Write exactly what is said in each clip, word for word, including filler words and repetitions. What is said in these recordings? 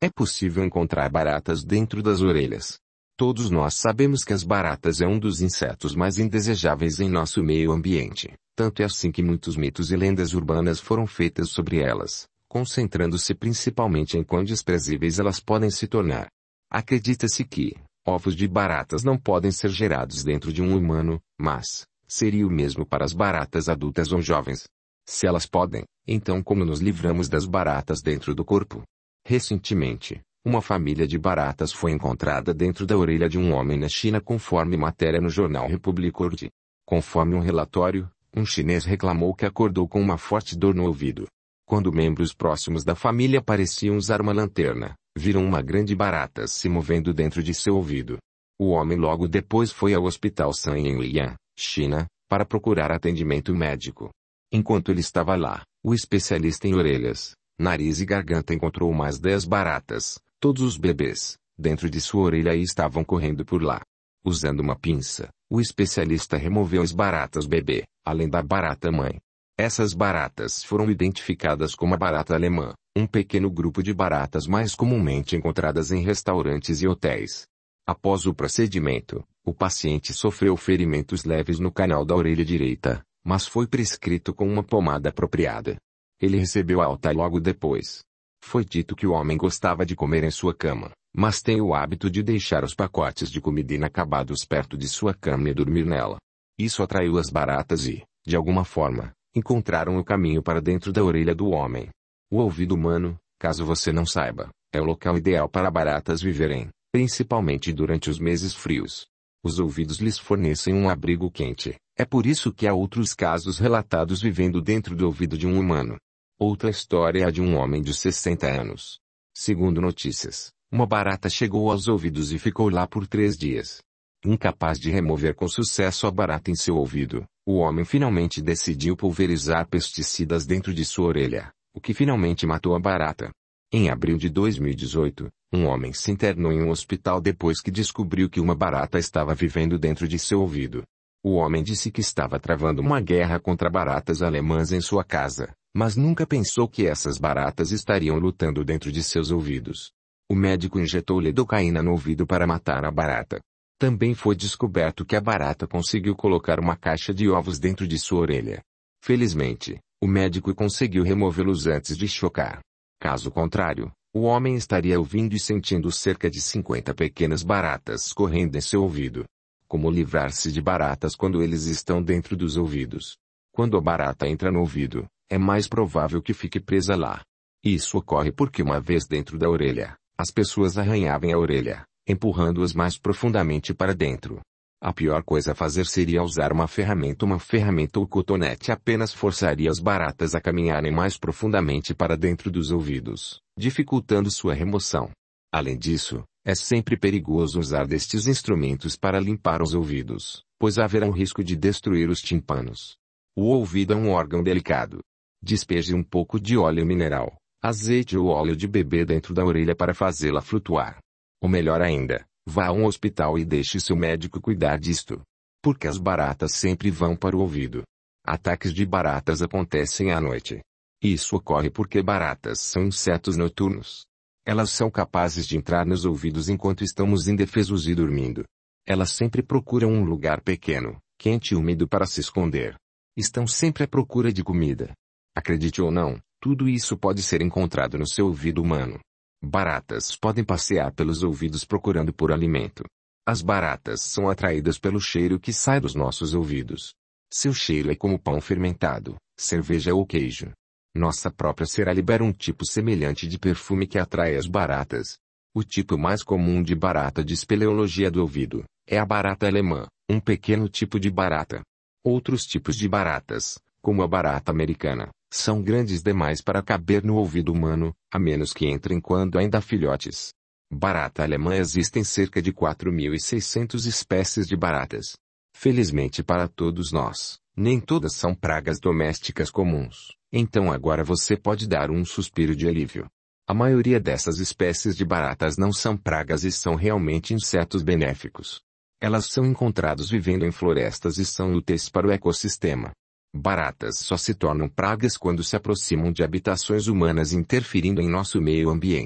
É possível encontrar baratas dentro das orelhas. Todos nós sabemos que as baratas é um dos insetos mais indesejáveis em nosso meio ambiente. Tanto é assim que muitos mitos e lendas urbanas foram feitas sobre elas, concentrando-se principalmente em quão desprezíveis elas podem se tornar. Acredita-se que ovos de baratas não podem ser gerados dentro de um humano, mas seria o mesmo para as baratas adultas ou jovens. Se elas podem, então como nos livramos das baratas dentro do corpo? Recentemente, uma família de baratas foi encontrada dentro da orelha de um homem na China, conforme matéria no jornal Republic Org. Conforme um relatório, um chinês reclamou que acordou com uma forte dor no ouvido. Quando membros próximos da família pareciam usar uma lanterna, viram uma grande barata se movendo dentro de seu ouvido. O homem logo depois foi ao hospital San Lian, China, para procurar atendimento médico. Enquanto ele estava lá, o especialista em orelhas, nariz e garganta encontrou mais dez baratas, todos os bebês, dentro de sua orelha e estavam correndo por lá. Usando uma pinça, o especialista removeu as baratas bebê, além da barata mãe. Essas baratas foram identificadas como a barata alemã, um pequeno grupo de baratas mais comumente encontradas em restaurantes e hotéis. Após o procedimento, o paciente sofreu ferimentos leves no canal da orelha direita, mas foi prescrito com uma pomada apropriada. Ele recebeu alta logo depois. Foi dito que o homem gostava de comer em sua cama, mas tem o hábito de deixar os pacotes de comida inacabados perto de sua cama e dormir nela. Isso atraiu as baratas e, de alguma forma, encontraram o caminho para dentro da orelha do homem. O ouvido humano, caso você não saiba, é o local ideal para baratas viverem, principalmente durante os meses frios. Os ouvidos lhes fornecem um abrigo quente, é por isso que há outros casos relatados vivendo dentro do ouvido de um humano. Outra história é a de um homem de sessenta anos. Segundo notícias, uma barata chegou aos ouvidos e ficou lá por três dias. Incapaz de remover com sucesso a barata em seu ouvido, o homem finalmente decidiu pulverizar pesticidas dentro de sua orelha, o que finalmente matou a barata. Em abril de dois mil e dezoito, um homem se internou em um hospital depois que descobriu que uma barata estava vivendo dentro de seu ouvido. O homem disse que estava travando uma guerra contra baratas alemãs em sua casa, mas nunca pensou que essas baratas estariam lutando dentro de seus ouvidos. O médico injetou lidocaína no ouvido para matar a barata. Também foi descoberto que a barata conseguiu colocar uma caixa de ovos dentro de sua orelha. Felizmente, o médico conseguiu removê-los antes de chocar. Caso contrário, o homem estaria ouvindo e sentindo cerca de cinquenta pequenas baratas correndo em seu ouvido. Como livrar-se de baratas quando eles estão dentro dos ouvidos? Quando a barata entra no ouvido, é mais provável que fique presa lá. Isso ocorre porque uma vez dentro da orelha, as pessoas arranhavam a orelha, empurrando-as mais profundamente para dentro. A pior coisa a fazer seria usar uma ferramenta. Uma ferramenta ou cotonete apenas forçaria as baratas a caminharem mais profundamente para dentro dos ouvidos, dificultando sua remoção. Além disso, é sempre perigoso usar destes instrumentos para limpar os ouvidos, pois haverá o risco de destruir os tímpanos. O ouvido é um órgão delicado. Despeje um pouco de óleo mineral, azeite ou óleo de bebê dentro da orelha para fazê-la flutuar. Ou melhor ainda, vá a um hospital e deixe seu médico cuidar disto. Porque as baratas sempre vão para o ouvido. Ataques de baratas acontecem à noite. Isso ocorre porque baratas são insetos noturnos. Elas são capazes de entrar nos ouvidos enquanto estamos indefesos e dormindo. Elas sempre procuram um lugar pequeno, quente e úmido para se esconder. Estão sempre à procura de comida. Acredite ou não, tudo isso pode ser encontrado no seu ouvido humano. Baratas podem passear pelos ouvidos procurando por alimento. As baratas são atraídas pelo cheiro que sai dos nossos ouvidos. Seu cheiro é como pão fermentado, cerveja ou queijo. Nossa própria cera libera um tipo semelhante de perfume que atrai as baratas. O tipo mais comum de barata de espeleologia do ouvido é a barata alemã, um pequeno tipo de barata. Outros tipos de baratas, como a barata americana, são grandes demais para caber no ouvido humano, a menos que entrem quando ainda filhotes. Barata alemã. Existem cerca de quatro mil e seiscentas espécies de baratas. Felizmente para todos nós, nem todas são pragas domésticas comuns, então agora você pode dar um suspiro de alívio. A maioria dessas espécies de baratas não são pragas e são realmente insetos benéficos. Elas são encontradas vivendo em florestas e são úteis para o ecossistema. Baratas só se tornam pragas quando se aproximam de habitações humanas interferindo em nosso meio ambiente,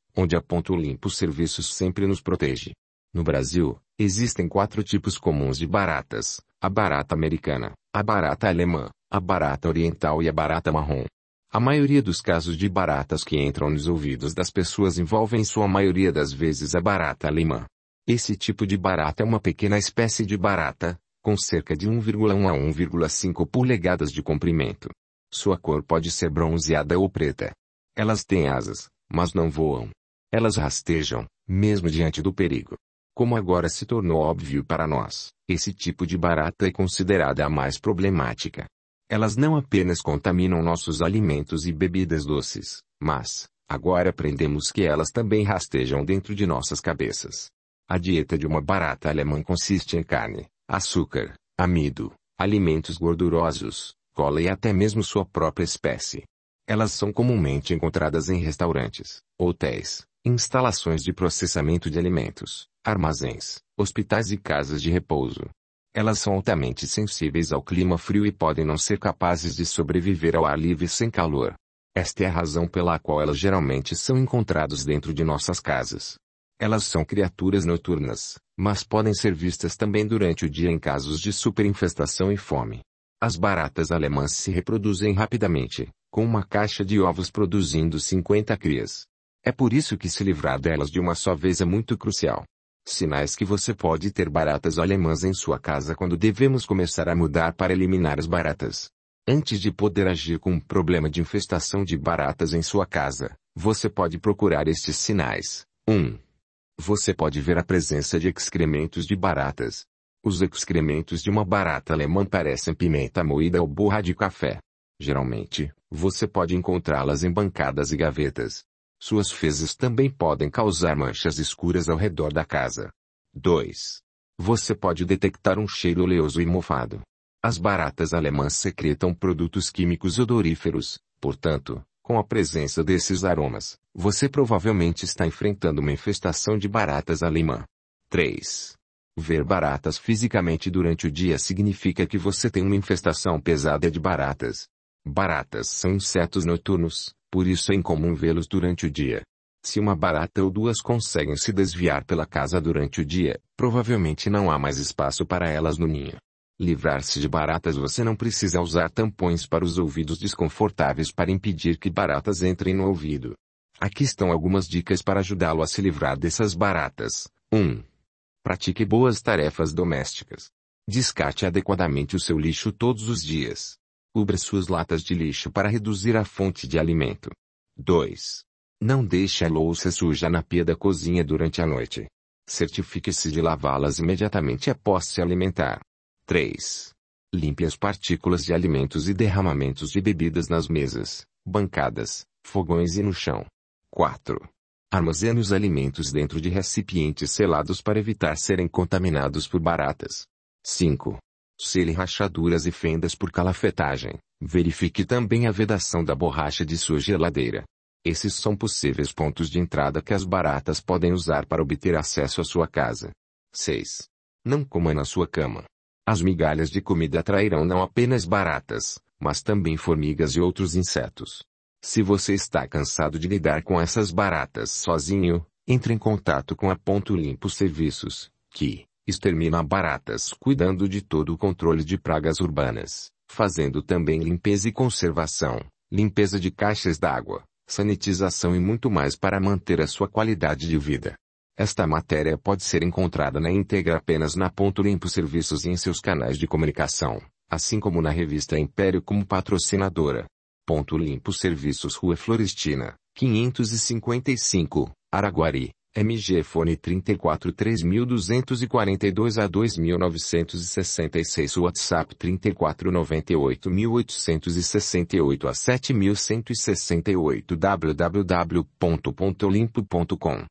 onde a Ponto Limpo Serviços sempre nos protege. No Brasil, existem quatro tipos comuns de baratas: a barata americana, a barata alemã, a barata oriental e a barata marrom. A maioria dos casos de baratas que entram nos ouvidos das pessoas envolvem em sua maioria das vezes a barata alemã. Esse tipo de barata é uma pequena espécie de barata, com cerca de um vírgula um a um vírgula cinco polegadas de comprimento. Sua cor pode ser bronzeada ou preta. Elas têm asas, mas não voam. Elas rastejam, mesmo diante do perigo. Como agora se tornou óbvio para nós, esse tipo de barata é considerada a mais problemática. Elas não apenas contaminam nossos alimentos e bebidas doces, mas, agora aprendemos que elas também rastejam dentro de nossas cabeças. A dieta de uma barata alemã consiste em carne, açúcar, amido, alimentos gordurosos, cola e até mesmo sua própria espécie. Elas são comumente encontradas em restaurantes, hotéis, instalações de processamento de alimentos, armazéns, hospitais e casas de repouso. Elas são altamente sensíveis ao clima frio e podem não ser capazes de sobreviver ao ar livre sem calor. Esta é a razão pela qual elas geralmente são encontradas dentro de nossas casas. Elas são criaturas noturnas, mas podem ser vistas também durante o dia em casos de superinfestação e fome. As baratas alemãs se reproduzem rapidamente, com uma caixa de ovos produzindo cinquenta crias. É por isso que se livrar delas de uma só vez é muito crucial. Sinais que você pode ter baratas alemãs em sua casa quando devemos começar a mudar para eliminar as baratas. Antes de poder agir com um problema de infestação de baratas em sua casa, você pode procurar estes sinais. um. Você pode ver a presença de excrementos de baratas. Os excrementos de uma barata alemã parecem pimenta moída ou borra de café. Geralmente, você pode encontrá-las em bancadas e gavetas. Suas fezes também podem causar manchas escuras ao redor da casa. dois. Você pode detectar um cheiro oleoso e mofado. As baratas alemãs secretam produtos químicos odoríferos, portanto, com a presença desses aromas, você provavelmente está enfrentando uma infestação de baratas alemã. três. Ver baratas fisicamente durante o dia significa que você tem uma infestação pesada de baratas. Baratas são insetos noturnos, por isso é incomum vê-los durante o dia. Se uma barata ou duas conseguem se desviar pela casa durante o dia, provavelmente não há mais espaço para elas no ninho. Livrar-se de baratas. Você não precisa usar tampões para os ouvidos desconfortáveis para impedir que baratas entrem no ouvido. Aqui estão algumas dicas para ajudá-lo a se livrar dessas baratas. um. Pratique boas tarefas domésticas. Descarte adequadamente o seu lixo todos os dias. Cubra suas latas de lixo para reduzir a fonte de alimento. dois. Não deixe a louça suja na pia da cozinha durante a noite. Certifique-se de lavá-las imediatamente após se alimentar. três. Limpe as partículas de alimentos e derramamentos de bebidas nas mesas, bancadas, fogões e no chão. quatro. Armazene os alimentos dentro de recipientes selados para evitar serem contaminados por baratas. cinco. Sele rachaduras e fendas por calafetagem. Verifique também a vedação da borracha de sua geladeira. Esses são possíveis pontos de entrada que as baratas podem usar para obter acesso à sua casa. seis. Não coma na sua cama. As migalhas de comida atrairão não apenas baratas, mas também formigas e outros insetos. Se você está cansado de lidar com essas baratas sozinho, entre em contato com a Ponto Limpo Serviços, que extermina baratas cuidando de todo o controle de pragas urbanas, fazendo também limpeza e conservação, limpeza de caixas d'água, sanitização e muito mais para manter a sua qualidade de vida. Esta matéria pode ser encontrada na íntegra apenas na Ponto Limpo Serviços e em seus canais de comunicação, assim como na revista Império como patrocinadora. Ponto Limpo Serviços, Rua Florestina, quinhentos e cinquenta e cinco, Araguari, M G Fone trinta e quatro três duzentos e quarenta e dois a dois mil novecentos e sessenta e seis, WhatsApp trinta e quatro noventa e oito mil oitocentos e sessenta e oito a sete mil cento e sessenta e oito, w w w ponto ponto limpo ponto com.